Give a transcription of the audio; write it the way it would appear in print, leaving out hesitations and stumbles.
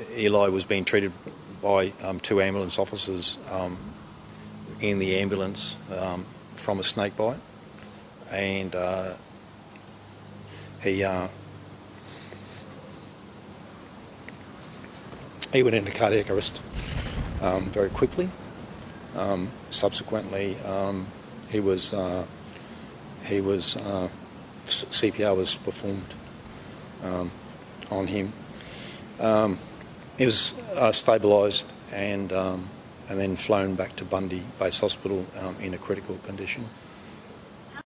Eli was being treated by 2 ambulance officers in the ambulance from a snake bite, and he went into cardiac arrest very quickly. Subsequently, CPR was performed on him. He was stabilised and then flown back to Bundy Base Hospital in a critical condition.